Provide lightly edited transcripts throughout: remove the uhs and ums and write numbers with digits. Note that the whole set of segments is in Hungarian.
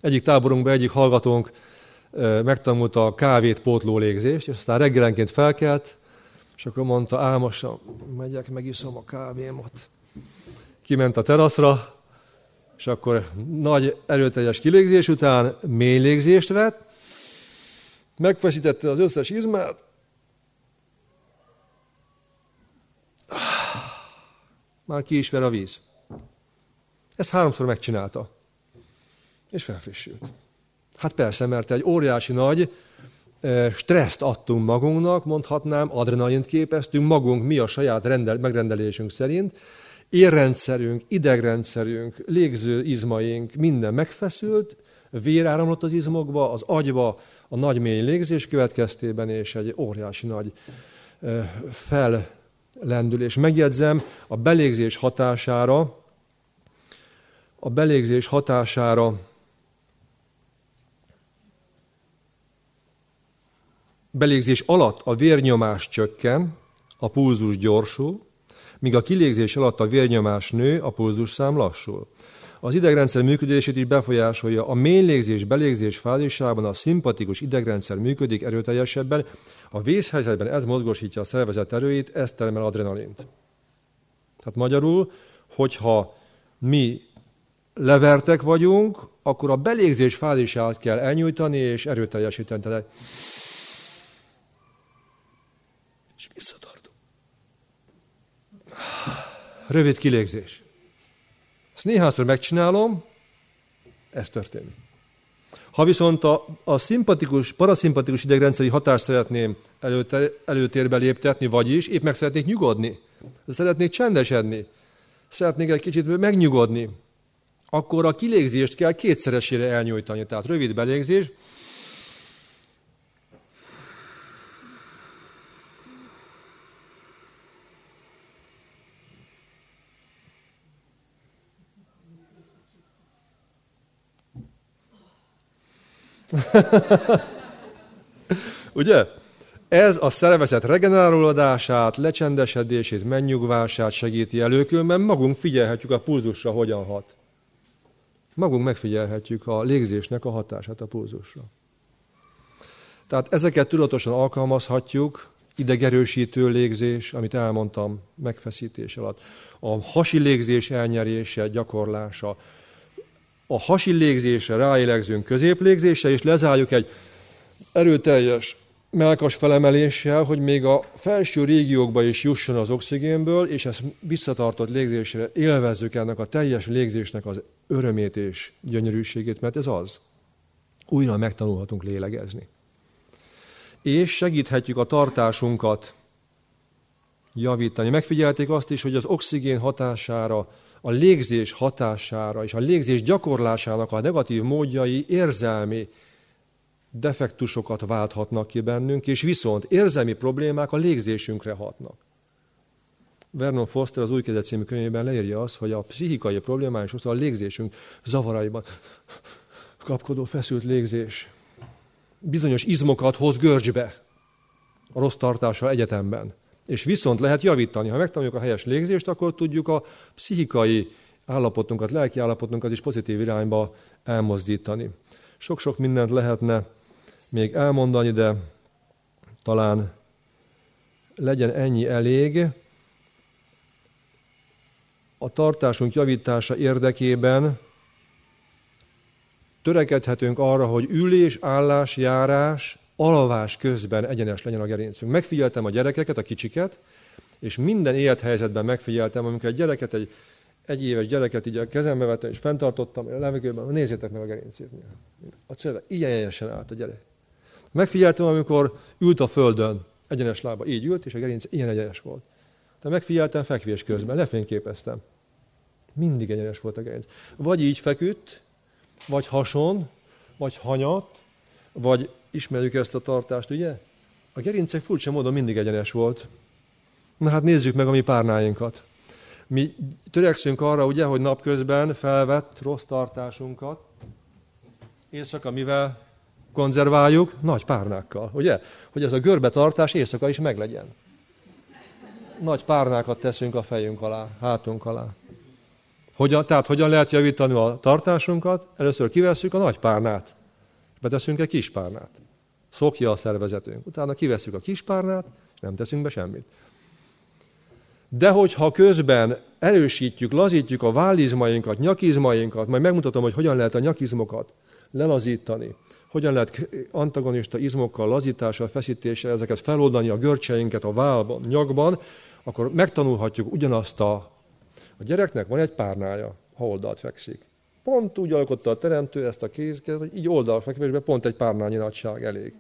Egyik táborunkban egyik hallgatónk megtanulta a kávét pótló légzést, és aztán reggelenként felkelt, és akkor mondta, álmosan, megyek, megiszom a kávémat. Kiment a teraszra, és akkor nagy erőteljes kilégzés után mély légzést vett, megfeszítette az összes izmát, már ki is ver a víz. Ezt 3-szor megcsinálta, és felfrissült. Hát persze, mert egy óriási nagy stresszt adtunk magunknak, mondhatnám, adrenalint képeztünk magunk, mi a saját megrendelésünk szerint, érrendszerünk, idegrendszerünk, légző izmaink, minden megfeszült, vér áramlott az izmokba, az agyba, a nagy mély légzés következtében, és egy óriási nagy fellendülés. Megjegyzem, a belégzés hatására belégzés alatt a vérnyomás csökken, a pulzus gyorsul, míg a kilégzés alatt a vérnyomás nő, a pulzusszám lassul. Az idegrendszer működését is befolyásolja. A mély légzés, belégzés fázisában a szimpatikus idegrendszer működik erőteljesebben, a vészhelyzetben ez mozgósítja a szervezet erőit, ez termel adrenalint. Tehát magyarul, hogyha mi levertek vagyunk, akkor a belégzés fázisát kell elnyújtani és erőteljesíteni. Tehát és visszatartunk. Rövid kilégzés. Ezt néhányszor megcsinálom, ez történik. Ha viszont a szimpatikus, paraszimpatikus idegrendszeri hatást szeretném előtérbe léptetni, vagyis épp meg szeretnék nyugodni, szeretnék csendesedni, szeretnék egy kicsit megnyugodni, akkor a kilégzést kell 2-szeresére elnyújtani. Tehát rövid belégzés, ugye? Ez a szervezet regenerálódását, lecsendesedését, megnyugvását segíti elő, különben magunk figyelhetjük a pulzusra, hogyan hat. Magunk megfigyelhetjük a légzésnek a hatását a pulzusra. Tehát ezeket tudatosan alkalmazhatjuk, idegerősítő légzés, amit elmondtam, megfeszítés alatt. A hasi légzés elnyerése, gyakorlása. A hasi légzésre ráélegzünk középlégzésre, és lezárjuk egy erőteljes mellkas felemeléssel, hogy még a felső régiókba is jusson az oxigénből, és ezt visszatartott légzésre élvezzük ennek a teljes légzésnek az örömét és gyönyörűségét, mert ez az. Újra megtanulhatunk lélegezni. És segíthetjük a tartásunkat javítani. Megfigyelték azt is, hogy az oxigén hatására, a légzés hatására és a légzés gyakorlásának a negatív módjai érzelmi defektusokat válthatnak ki bennünk, és viszont érzelmi problémák a légzésünkre hatnak. Vernon Foster az Új Kezdet című könyvében leírja azt, hogy a pszichikai problémák és a légzésünk zavaraiban kapkodó, feszült légzés bizonyos izmokat hoz görcsbe a rossz tartással egyetemben. És viszont lehet javítani. Ha megtanuljuk a helyes légzést, akkor tudjuk a pszichikai állapotunkat, lelki állapotunkat is pozitív irányba elmozdítani. Sok-sok mindent lehetne még elmondani, de talán legyen ennyi elég. A tartásunk javítása érdekében törekedhetünk arra, hogy ülés, állás, járás, alvás közben egyenes legyen a gerincünk. Megfigyeltem a gyerekeket, a kicsiket, és minden élethelyzetben megfigyeltem, amikor egy gyereket, egy éves gyereket így a kezembe vettem, és fenntartottam a levegőben, nézzétek meg a gerincét. A szöve, ilyen egyenesen állt a gyerek. Megfigyeltem, amikor ült a földön, egyenes lába, így ült, és a gerinc ilyen egyenes volt. De megfigyeltem fekvés közben, lefényképeztem. Mindig egyenes volt a gerinc. Vagy így feküdt, vagy hason, vagy hanyat, vagy ismerjük ezt a tartást, ugye? A gerincek furcsa módon mindig egyenes volt. Na hát nézzük meg a mi párnáinkat. Mi törekszünk arra, ugye, hogy napközben felvett rossz tartásunkat, éjszaka mivel konzerváljuk? Nagy párnákkal, ugye? Hogy ez a görbetartás éjszaka is meglegyen. Nagy párnákat teszünk a fejünk alá, hátunk alá. Tehát hogyan lehet javítani a tartásunkat? Először kivesszük a nagy párnát, beteszünk egy kis párnát. Szokja a szervezetünk. Utána kivesszük a kis párnát, és nem teszünk be semmit. De hogyha közben erősítjük, lazítjuk a vállizmainkat, nyakizmainkat, majd megmutatom, hogy hogyan lehet a nyakizmokat lelazítani, hogyan lehet antagonista izmokkal, lazítással, feszítéssel ezeket feloldani a görcseinket a vállban, nyakban, akkor megtanulhatjuk ugyanazt a gyereknek van egy párnája, ha oldalt fekszik. Pont úgy alkotta a teremtő ezt a kézket, hogy így oldalfekvésben pont egy párnányi nagyság elég.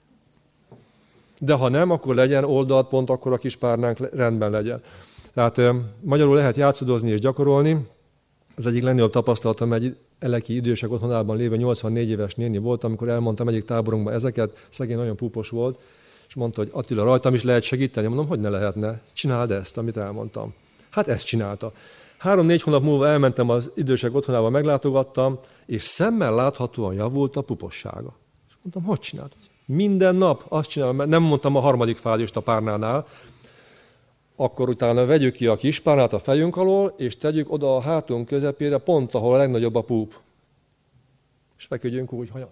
De ha nem, akkor legyen oldalt, pont akkor a kis párnánk rendben legyen. Tehát magyarul lehet játszadozni és gyakorolni. Az egyik legnagyobb tapasztalatom egy eleki idősek otthonában lévő 84 éves néni volt, amikor elmondtam egyik táborunkban ezeket, szegény nagyon púpos volt, és mondta, hogy Attila, rajtam is lehet segíteni. Mondom, hogy ne lehetne, csináld ezt, amit elmondtam. Hát ezt csinálta. 3-4 hónap múlva elmentem az idősek otthonába, meglátogattam, és szemmel láthatóan javult a pupossága. És mondtam, hogy csináltad? Minden nap azt csinálom, mert nem mondtam a harmadik fázist a párnánál, akkor utána vegyük ki a kis párnát a fejünk alól, és tegyük oda a hátunk közepére, pont ahol a legnagyobb a púp. És feküdjünk úgy, hogy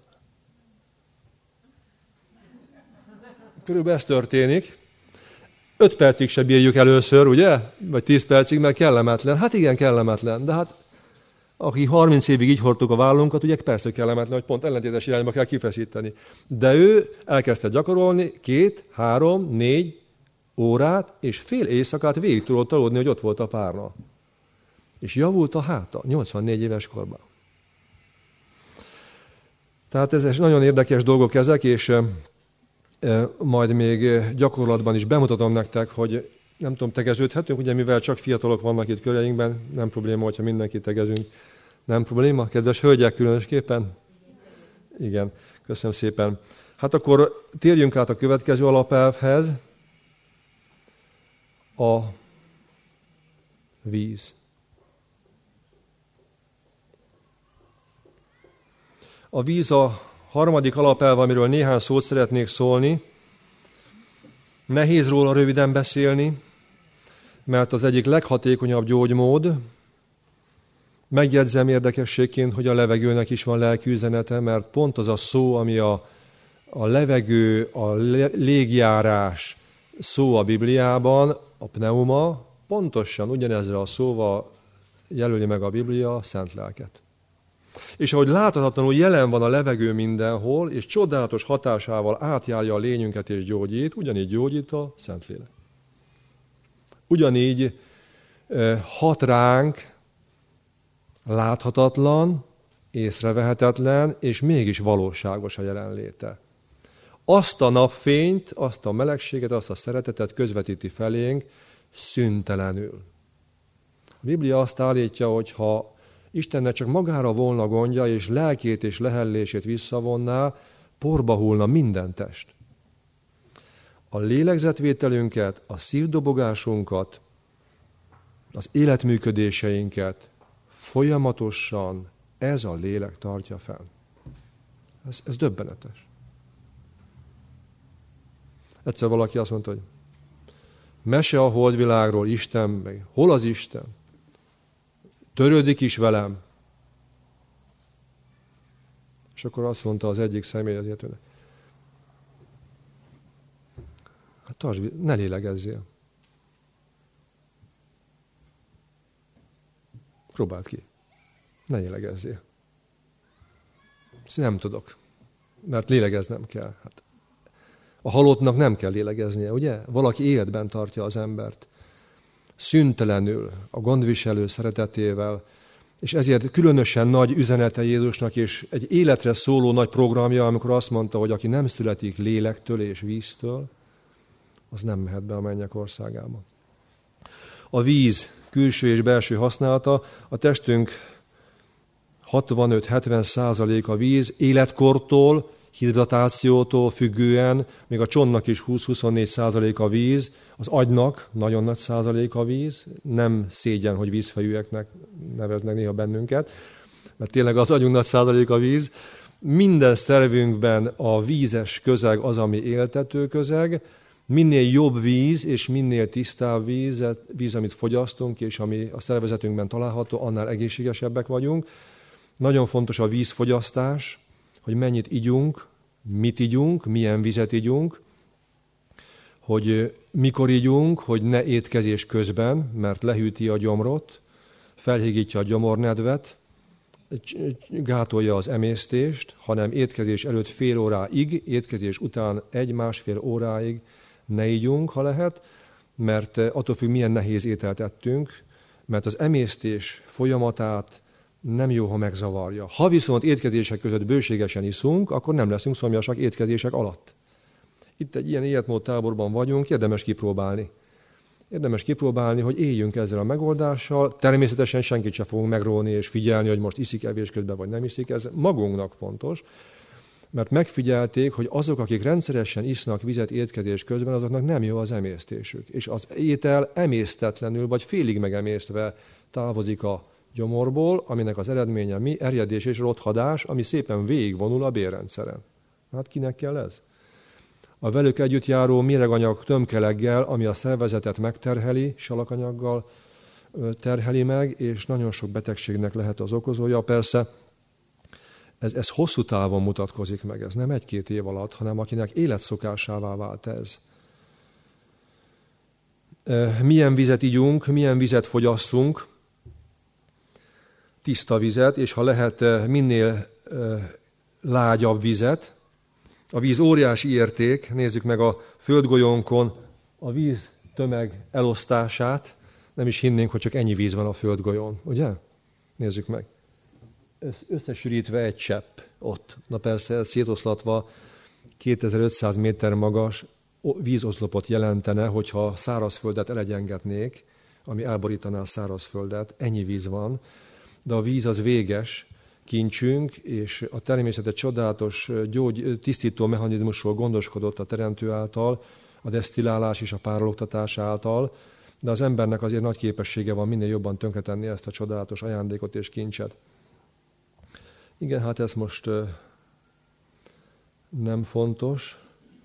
körülbelül ez történik. 5 percig se bírjuk először, ugye? Vagy 10 percig, mert kellemetlen. Hát igen, kellemetlen, de hát aki 30 évig így hordtuk a vállunkat, ugye persze kellemetlen, hogy pont ellentétes irányba kell kifeszíteni. De ő elkezdte gyakorolni 2, 3, 4 órát, és fél éjszakát végig tudott aludni, hogy ott volt a párna. És javult a háta, 84 éves korban. Tehát ez nagyon érdekes dolgok ezek, és majd még gyakorlatban is bemutatom nektek, hogy nem tudom, tegeződhetünk, ugye mivel csak fiatalok vannak itt köreinkben, nem probléma, hogyha mindenki tegezünk. Nem probléma? Kedves hölgyek különösképpen? Igen, köszönöm szépen. Hát akkor térjünk át a következő alapelvhez. A víz. A víz a harmadik alapelv, amiről néhány szót szeretnék szólni. Nehéz róla röviden beszélni, mert az egyik leghatékonyabb gyógymód. Megjegyzem érdekességként, hogy a levegőnek is van lelki üzenete, mert pont az a szó, ami a levegő, a légjárás szó a Bibliában, a pneuma, pontosan ugyanezzel a szóval jelöli meg a Biblia a szent lelket. És ahogy láthatatlanul jelen van a levegő mindenhol, és csodálatos hatásával átjárja a lényünket és gyógyít, ugyanígy gyógyít a Szentlélek. Ugyanígy hat ránk láthatatlan, észrevehetetlen, és mégis valóságos a jelenléte. Azt a napfényt, azt a melegséget, azt a szeretetet közvetíti felénk szüntelenül. A Biblia azt állítja, hogy ha Istennek csak magára volna gondja, és lelkét és lehellését visszavonná, porba hullna minden test. A lélegzetvételünket, a szívdobogásunkat, az életműködéseinket folyamatosan ez a lélek tartja fel. Ez döbbenetes. Egyszer valaki azt mondta, hogy mese a holdvilágról, Isten meg. Hol az Isten? Törődik is velem. És akkor azt mondta az egyik személy az illetőnek, hát tartsd, ne lélegezzél. Próbáld ki. Ne lélegezzél. Ezt nem tudok, mert lélegeznem kell. Hát a halottnak nem kell lélegeznie, ugye? Valaki életben tartja az embert. Szüntelenül, a gondviselő szeretetével, és ezért különösen nagy üzenete Jézusnak, és egy életre szóló nagy programja, amikor azt mondta, hogy aki nem születik lélektől és víztől, az nem mehet be a mennyek országába. A víz külső és belső használata, a testünk 65-70% a víz, életkortól, hidratációtól függően, még a csontnak is 20-24% a víz, az agynak nagyon nagy százalék a víz, nem szégyen, hogy vízfejűeknek neveznek néha bennünket, mert tényleg az agyunk nagy százalék a víz. Minden szervünkben a vízes közeg az, ami éltető közeg, Minél jobb víz és minél tisztább víz, amit fogyasztunk, és ami a szervezetünkben található, annál egészségesebbek vagyunk. Nagyon fontos a vízfogyasztás, hogy mennyit igyunk, mit igyunk, milyen vizet igyunk, hogy mikor igyunk, hogy ne étkezés közben, mert lehűti a gyomrot, felhígítja a gyomornedvet, gátolja az emésztést, hanem étkezés előtt fél óráig, étkezés után 1-1,5 óráig ne igyunk, ha lehet, mert attól függ, milyen nehéz ételt ettünk, mert az emésztés folyamatát nem jó, ha megzavarja. Ha viszont étkezések között bőségesen iszunk, akkor nem leszünk szomjasak étkezések alatt. Itt egy ilyen életmód táborban vagyunk, érdemes kipróbálni. Érdemes kipróbálni, hogy éljünk ezzel a megoldással. Természetesen senkit sem fogunk megróni és figyelni, hogy most iszik evés közben, vagy nem iszik. Ez magunknak fontos, mert megfigyelték, hogy azok, akik rendszeresen isznak vizet étkezés közben, azoknak nem jó az emésztésük. És az étel emésztetlenül, vagy félig megemésztve távozik a gyomorból, aminek az eredménye mi? Erjedés és rothadás, ami szépen végigvonul a bélrendszeren. Hát kinek kell ez? A velük együtt járó méreganyag tömkeleggel, ami a szervezetet megterheli, salakanyaggal terheli meg, és nagyon sok betegségnek lehet az okozója. Persze ez hosszú távon mutatkozik meg, ez nem 1-2 év alatt, hanem akinek életszokásává vált ez. Milyen vizet igyunk, milyen vizet fogyasztunk, tiszta vizet, és ha lehet minél lágyabb vizet. A víz óriási érték, nézzük meg a földgolyónkon a víz tömeg elosztását, nem is hinnénk, hogy csak ennyi víz van a földgolyón, ugye? Nézzük meg. Ez összesűrítve egy csepp ott. Na persze, szétoszlatva 2500 méter magas vízoszlopot jelentene, hogyha szárazföldet elegyengetnék, ami elborítaná a szárazföldet, ennyi víz van, de a víz az véges kincsünk, és a természet egy csodálatos tisztító mechanizmusról gondoskodott a teremtő által, a desztillálás és a párologtatás által, de az embernek azért nagy képessége van minél jobban tönkretenni ezt a csodálatos ajándékot és kincset. Igen, hát ez most nem fontos.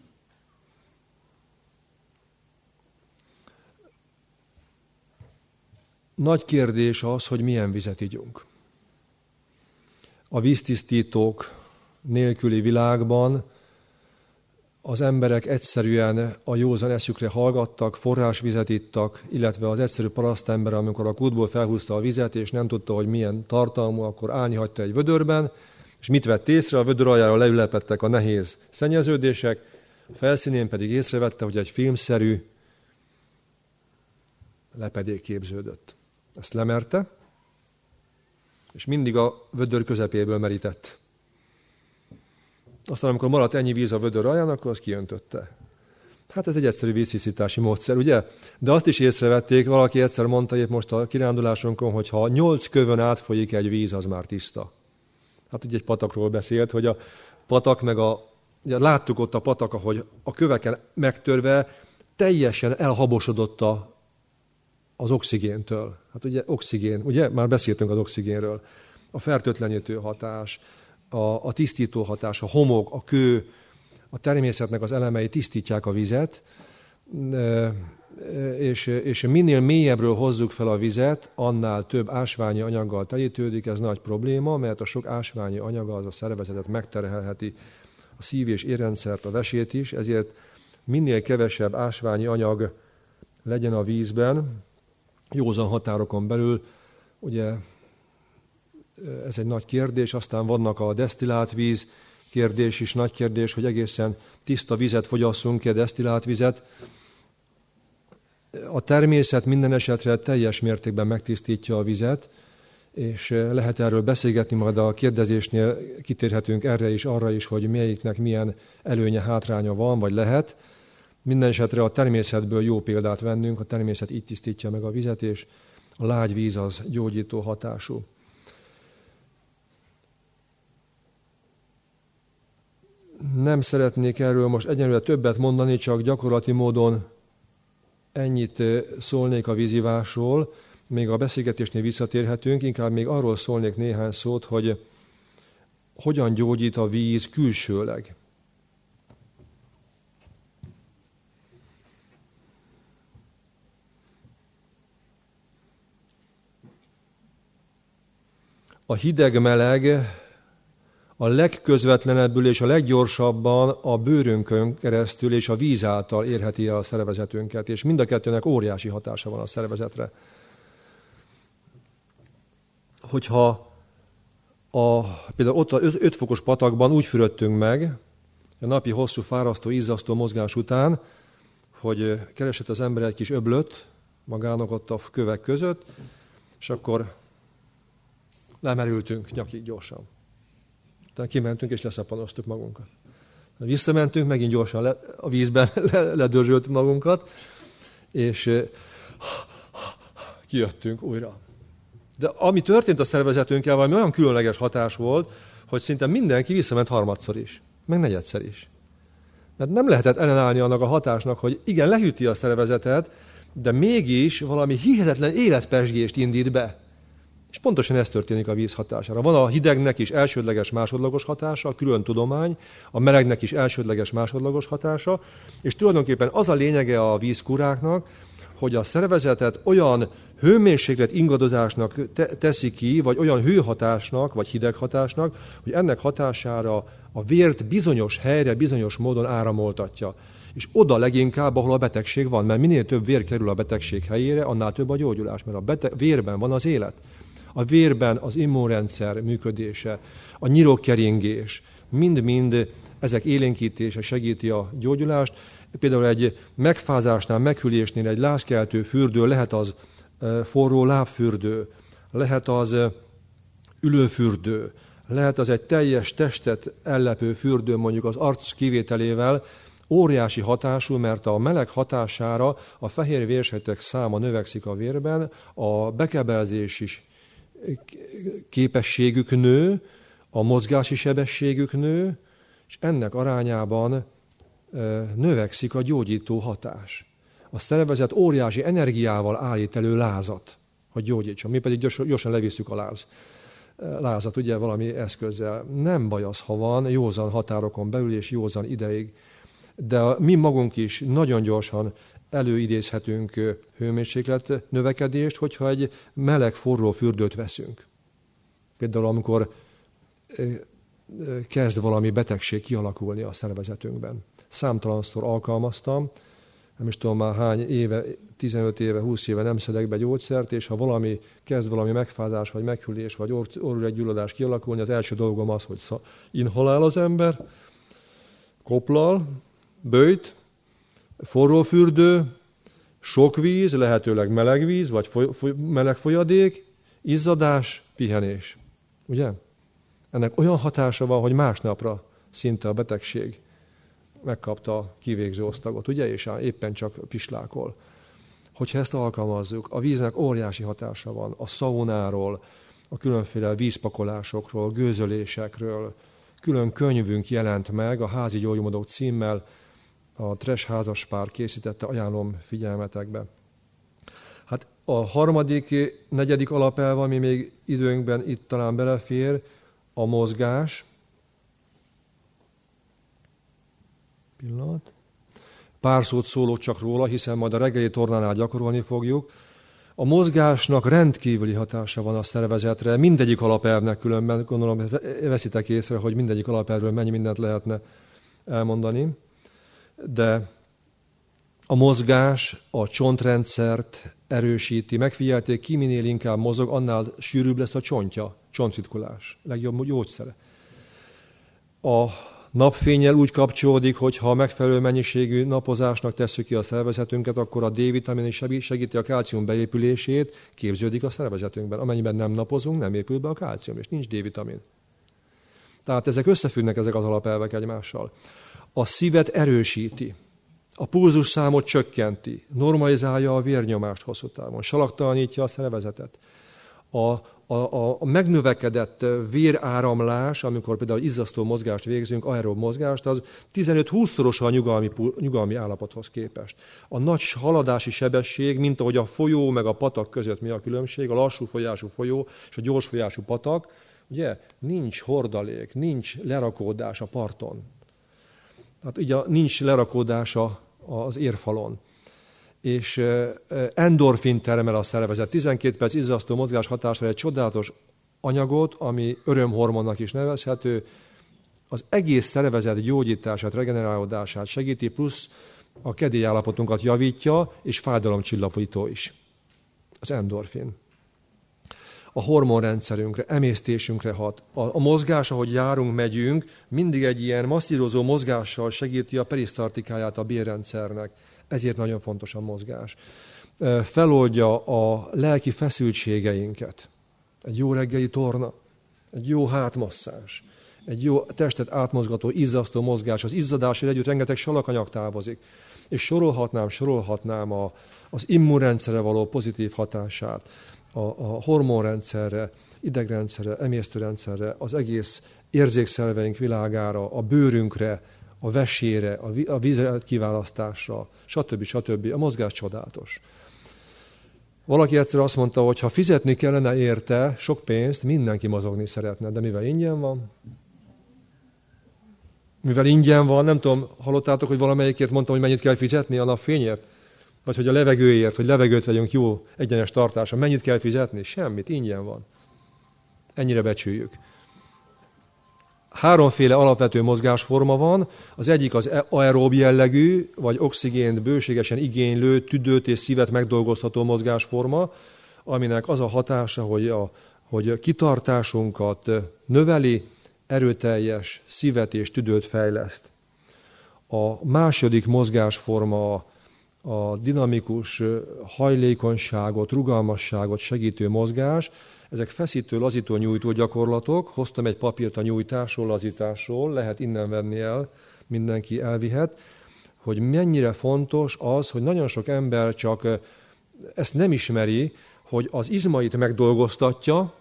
Nagy kérdés az, hogy milyen vizet igyunk. A víztisztítók nélküli világban az emberek egyszerűen a józan eszükre hallgattak, forrásvizet ittak, illetve az egyszerű parasztember, amikor a kútból felhúzta a vizet, és nem tudta, hogy milyen tartalmú, akkor állni hagyta egy vödörben, és mit vett észre? A vödör aljára leülepedtek a nehéz szennyeződések, a felszínén pedig észrevette, hogy egy filmszerű lepedék képződött. Ezt lemerte, és mindig a vödör közepéből merített. Aztán, amikor maradt ennyi víz a vödör alján, akkor azt kiöntötte. Hát ez egy egyszerű víztisztítási módszer, ugye? De azt is észrevették, valaki egyszer mondta épp most a kirándulásunkon, hogy ha 8 kövön átfolyik egy víz, az már tiszta. Hát ugye egy patakról beszélt, hogy a patak ugye láttuk ott a patak, ahogy a köveken megtörve teljesen elhabosodott az oxigéntől. Hát ugye oxigén, ugye? Már beszéltünk az oxigénről. A fertőtlenítő hatás, a tisztító hatás, a homok, a kő, a természetnek az elemei tisztítják a vizet, és minél mélyebbről hozzuk fel a vizet, annál több ásványi anyaggal telítődik, ez nagy probléma, mert a sok ásványi anyaga az a szervezetet megterhelheti, a szív- és érrendszert, a vesét is, ezért minél kevesebb ásványi anyag legyen a vízben, józan határokon belül, ugye ez egy nagy kérdés, aztán vannak a desztillált víz kérdés is, nagy kérdés, hogy egészen tiszta vizet fogyasszunk-e, desztillált vizet. A természet minden esetre teljes mértékben megtisztítja a vizet, és lehet erről beszélgetni, majd a kérdezésnél kitérhetünk erre is, arra is, hogy melyiknek milyen előnye, hátránya van, vagy lehet. Minden esetre a természetből jó példát vennünk, a természet így tisztítja meg a vizet, és a lágy víz az gyógyító hatású. Nem szeretnék erről most egyenlőre többet mondani, csak gyakorlati módon ennyit szólnék a vízivásról. Még a beszélgetésnél visszatérhetünk, inkább még arról szólnék néhány szót, hogy hogyan gyógyít a víz külsőleg. a hideg-meleg a legközvetlenebbül és a leggyorsabban a bőrünkön keresztül és a víz által érheti el a szervezetünket, és mind a kettőnek óriási hatása van a szervezetre. Hogyha például ott az 5 fokos patakban úgy fürödtünk meg, a napi hosszú, fárasztó, izzasztó mozgás után, hogy keresett az ember egy kis öblöt magának ott a kövek között, és akkor lemerültünk nyakig gyorsan. Tehát kimentünk és leszappanoztuk magunkat. Visszamentünk, megint gyorsan a vízben ledörzsöltük magunkat, és kijöttünk újra. De ami történt a szervezetünkkel, valami olyan különleges hatás volt, hogy szinte mindenki visszament harmadszor is, meg negyedszer is. Mert nem lehetett ellenállni annak a hatásnak, hogy igen, lehűti a szervezetet, de mégis valami hihetetlen életpezsgést indít be. És pontosan ez történik a víz hatására. Van a hidegnek is elsődleges másodlagos hatása, külön tudomány, a melegnek is elsődleges másodlagos hatása, és tulajdonképpen az a lényege a vízkuráknak, hogy a szervezetet olyan hőmérséklet ingadozásnak teszi ki, vagy olyan hőhatásnak, vagy hideghatásnak, hogy ennek hatására a vért bizonyos helyre, bizonyos módon áramoltatja. És oda leginkább, ahol a betegség van, mert minél több vér kerül a betegség helyére, annál több a gyógyulás, mert a vérben van az élet. A vérben az immunrendszer működése, a nyirokkeringés, mind-mind ezek élénkítése segíti a gyógyulást. Például egy megfázásnál, meghűlésnél egy lázkeltő fürdő, lehet az forró lábfürdő, lehet az ülőfürdő, lehet az egy teljes testet ellepő fürdő, mondjuk az arc kivételével, óriási hatású, mert a meleg hatására a fehér vérsejtek száma növekszik a vérben, a bekebelzés is képességük nő, a mozgási sebességük nő, és ennek arányában növekszik a gyógyító hatás. A szervezet óriási energiával állít elő lázat, hogy gyógyítson. Mi pedig gyorsan levisszük a lázat, ugye valami eszközzel. Nem baj az, ha van, józan határokon belül és józan ideig. De mi magunk is nagyon gyorsan előidézhetünk hőmérséklet növekedést, hogyha egy meleg, forró fürdőt veszünk. Például amikor kezd valami betegség kialakulni a szervezetünkben. Számtalanszor alkalmaztam, nem is tudom már hány éve, 15 éve, 20 éve nem szedek be gyógyszert, és ha kezd valami megfázás, vagy meghűlés, vagy orrüreggyulladás kialakulni, az első dolgom az, hogy inhalál az ember, koplal, böjt, forró fürdő, sok víz, lehetőleg meleg víz, vagy meleg folyadék, izzadás, pihenés. Ugye? Ennek olyan hatása van, hogy másnapra szinte a betegség megkapta a kivégző osztagot, ugye? És éppen csak pislákol. Hogyha ezt alkalmazzuk, a víznek óriási hatása van a szaunáról, a különféle vízpakolásokról, gőzölésekről. Külön könyvünk jelent meg a Házi gyógymódok címmel, a Trash házaspár készítette, ajánlom figyelmetekbe. Hát a harmadik, negyedik alapelv, ami még időnkben itt talán belefér, a mozgás. Pillanat. Pár szót szólok csak róla, hiszen majd a reggeli tornánál gyakorolni fogjuk. A mozgásnak rendkívüli hatása van a szervezetre, mindegyik alapelvnek különben, gondolom veszitek észre, hogy mindegyik alapelvről mennyi mindent lehetne elmondani. De a mozgás a csontrendszert erősíti. Megfigyelték, ki minél inkább mozog, annál sűrűbb lesz a csontja, csontritkulás. Legjobb gyógyszer. A napfénnyel úgy kapcsolódik, hogy ha megfelelő mennyiségű napozásnak tesszük ki a szervezetünket, akkor a D-vitamin is segíti a kálcium beépülését, képződik a szervezetünkben. Amennyiben nem napozunk, nem épül be a kálcium, és nincs D-vitamin. Tehát ezek összefüggnek, ezek az alapelvek egymással. A szívet erősíti, a pulzusszámot csökkenti, normalizálja a vérnyomást hosszú távon, salaktalanítja a szervezetet. A megnövekedett véráramlás, amikor például izzasztó mozgást végzünk, aerob mozgást, az 15-20-szorosa a nyugalmi állapothoz képest. A nagy haladási sebesség, mint ahogy a folyó meg a patak között mi a különbség, a lassú folyású folyó és a gyors folyású patak, ugye nincs hordalék, nincs lerakódás a parton. Tehát ugye nincs lerakódása az érfalon. És endorfin termel a szervezet. 12 perc izzasztó mozgás hatására egy csodálatos anyagot, ami örömhormonnak is nevezhető, az egész szervezet gyógyítását, regenerálódását segíti, plusz a kedélyállapotunkat javítja, és fájdalomcsillapító is. Az endorfin. A hormonrendszerünkre, emésztésünkre hat. A mozgás, ahogy járunk, megyünk, mindig egy ilyen masszírozó mozgással segíti a perisztartikáját a bélrendszernek. Ezért nagyon fontos a mozgás. Feloldja a lelki feszültségeinket. Egy jó reggeli torna, egy jó hátmasszázs, egy jó testet átmozgató, izzasztó mozgás. Az izzadással együtt rengeteg salakanyag távozik. És sorolhatnám az immunrendszerre való pozitív hatását, a hormonrendszerre, idegrendszerre, emésztőrendszerre, az egész érzékszerveink világára, a bőrünkre, a vesére, a vízlet kiválasztásra, stb. A mozgás csodálatos. Valaki egyszer azt mondta, hogy ha fizetni kellene érte sok pénzt, mindenki mozogni szeretne, de mivel ingyen van? Mivel ingyen van, nem tudom, hallottátok, hogy valamelyikért mondtam, hogy mennyit kell fizetni a napfényért? Vagy hogy a levegőért, hogy levegőt vegyünk jó egyenes tartásra. Mennyit kell fizetni? Semmit, ingyen van. Ennyire becsüljük. Háromféle alapvető mozgásforma van. Az egyik az aerób jellegű, vagy oxigént bőségesen igénylő, tüdőt és szívet megdolgozható mozgásforma, aminek az a hatása, hogy kitartásunkat növeli, erőteljes szívet és tüdőt fejleszt. A második mozgásforma a dinamikus hajlékonyságot, rugalmasságot segítő mozgás. Ezek feszítő, lazító, nyújtó gyakorlatok. Hoztam egy papírt a nyújtásról, lazításról, lehet innen venni el, mindenki elvihet, hogy mennyire fontos az, hogy nagyon sok ember csak ezt nem ismeri, hogy az izmait megdolgoztatja,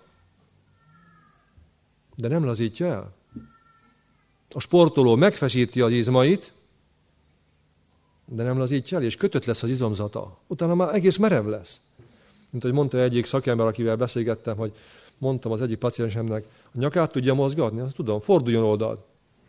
de nem lazítja el. A sportoló megfeszíti az izmait, de nem lazítja el, és kötött lesz az izomzata. Utána már egész merev lesz. Mint ahogy mondta egyik szakember, akivel beszélgettem, hogy mondtam az egyik paciensemnek, a nyakát tudja mozgatni? Azt tudom, forduljon oldalt.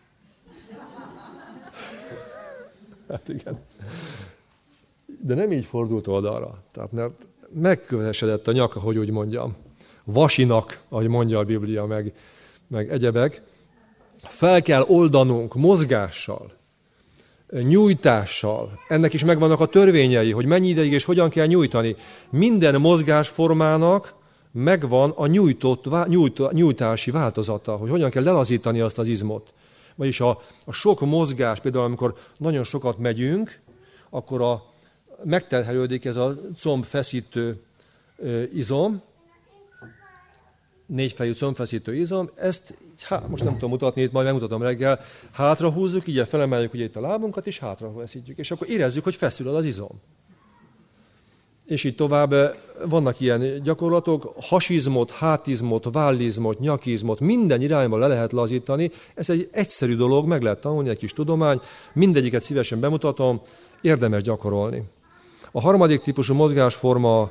Hát igen. De nem így fordult oldalra. Tehát mert megkövesedett a nyaka, hogy úgy mondjam. Vasinak, ahogy mondja a Biblia, meg egyebek. Fel kell oldanunk mozgással, nyújtással. Ennek is megvannak a törvényei, hogy mennyi ideig és hogyan kell nyújtani. Minden mozgásformának megvan a nyújtási változata, hogy hogyan kell lelazítani azt az izmot. Vagyis a sok mozgás, például amikor nagyon sokat megyünk, akkor megterhelődik ez a combfeszítő izom, négyfejű combfeszítő izom, ezt most nem tudom mutatni, itt majd megmutatom reggel, hátra húzzuk, így felemeljük ugye itt a lábunkat, és hátra feszítjük, és akkor érezzük, hogy feszül az izom. És így tovább vannak ilyen gyakorlatok, hasizmot, hátizmot, vállizmot, nyakizmot, minden irányba le lehet lazítani. Ez egy egyszerű dolog, meg lehet tanulni, egy kis tudomány, mindegyiket szívesen bemutatom, érdemes gyakorolni. A harmadik típusú mozgásforma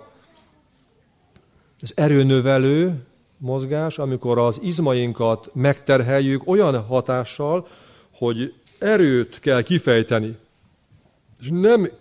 az erőnövelő mozgás, amikor az izmainkat megterheljük olyan hatással, hogy erőt kell kifejteni. És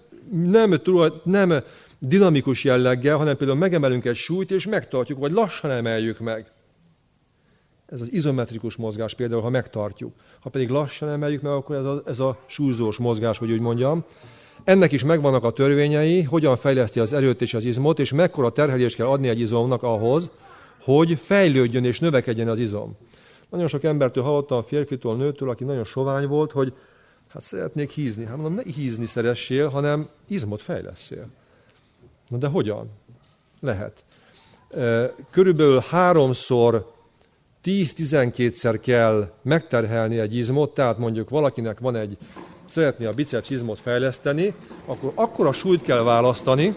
nem dinamikus jelleggel, hanem például megemelünk egy súlyt, és megtartjuk, vagy lassan emeljük meg. Ez az izometrikus mozgás például, ha megtartjuk. Ha pedig lassan emeljük meg, akkor ez a súlyzós mozgás, hogy úgy mondjam. Ennek is megvannak a törvényei, hogyan fejleszti az erőt és az izmot, és mekkora terhelést kell adni egy izomnak ahhoz, hogy fejlődjön és növekedjen az izom. Nagyon sok embertől hallottam, férfitől, nőtől, aki nagyon sovány volt, hogy hát szeretnék hízni. Hát mondom, ne hízni szeressél, hanem izmot fejleszél. Na de hogyan? Lehet. Körülbelül 3-szor 10-12-szer kell megterhelni egy izmot, tehát mondjuk valakinek van szeretné a biceps izmot fejleszteni, akkor a súlyt kell választani,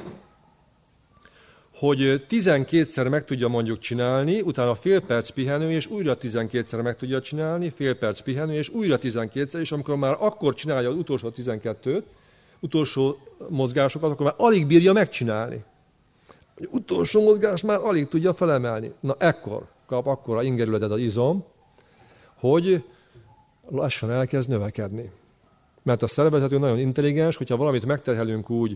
hogy 12-szer meg tudja mondjuk csinálni, utána fél perc pihenő, és újra 12-szer meg tudja csinálni, fél perc pihenő, és újra 12-szer, és amikor már akkor csinálja az utolsó 12-t, utolsó mozgásokat, akkor már alig bírja megcsinálni. Az utolsó mozgást már alig tudja felemelni. Na ekkor kap akkora ingerületet az izom, hogy lassan elkezd növekedni. Mert a szervezetünk nagyon intelligens, hogyha valamit megterhelünk úgy,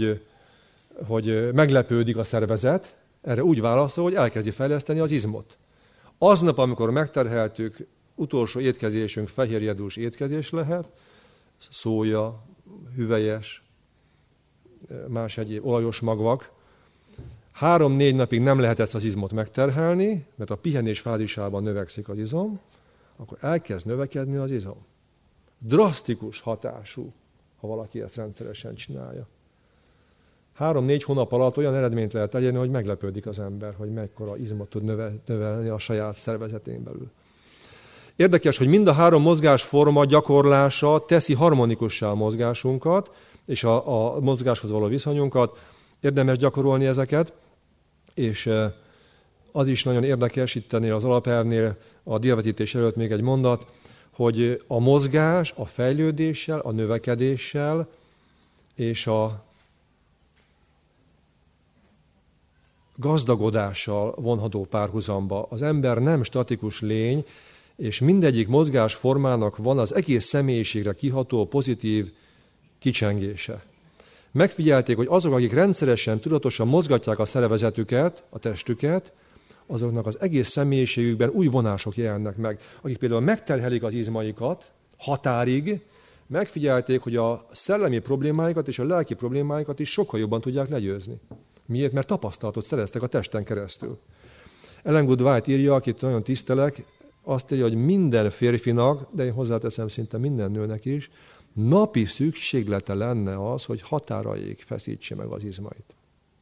hogy meglepődik a szervezet, erre úgy válaszol, hogy elkezdi fejleszteni az izmot. Aznap, amikor megterheltük, utolsó étkezésünk fehérjedús étkezés lehet, szója, hüvelyes, más egyéb olajos magvak. 3-4 napig nem lehet ezt az izmot megterhelni, mert a pihenés fázisában növekszik az izom, akkor elkezd növekedni az izom. Drasztikus hatású, ha valaki ezt rendszeresen csinálja. 3-4 hónap alatt olyan eredményt lehet elérni, hogy meglepődik az ember, hogy mekkora izmot tud növelni a saját szervezetén belül. Érdekes, hogy mind a 3 mozgásforma gyakorlása teszi harmonikussá a mozgásunkat, és a mozgáshoz való viszonyunkat. Érdemes gyakorolni ezeket, és az is nagyon érdekes, itt ennél az alapelvnél a diavetítés előtt még egy mondat, hogy a mozgás a fejlődéssel, a növekedéssel és a gazdagodással vonható párhuzamba. Az ember nem statikus lény, és mindegyik mozgásformának van az egész személyiségre kiható pozitív kicsengése. Megfigyelték, hogy azok, akik rendszeresen, tudatosan mozgatják a szervezetüket, a testüket, azoknak az egész személyiségükben új vonások jelennek meg. Akik például megterhelik az izmaikat határig, megfigyelték, hogy a szellemi problémáikat és a lelki problémáikat is sokkal jobban tudják legyőzni. Miért? Mert tapasztalatot szereztek a testen keresztül. Ellen Good White írja, akit nagyon tisztelek, azt írja, hogy minden férfinak, de én hozzáteszem szinte minden nőnek is, napi szükséglete lenne az, hogy határaig feszítse meg az izmait.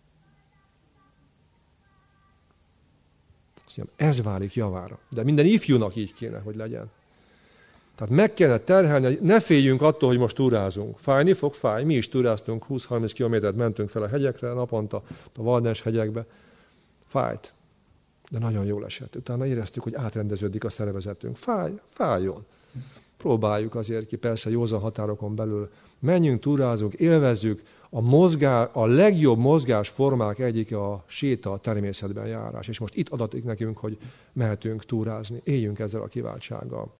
Azt mondjam, ez válik javára. De minden ifjúnak így kéne, hogy legyen. Tehát meg kellene terhelni, ne féljünk attól, hogy most túrázunk. Fájni fog, fáj. Mi is túráztunk, 20-30 kilométert mentünk fel a hegyekre naponta, a Valdens hegyekbe. Fájt. De nagyon jól esett. Utána éreztük, hogy átrendeződik a szervezetünk. Fájjon. Próbáljuk azért ki, persze józan határokon belül. Menjünk, túrázunk, élvezzük. A legjobb mozgásformák egyike a séta, a természetben járás. És most itt adatik nekünk, hogy mehetünk túrázni. Éljünk ezzel a kiváltsággal.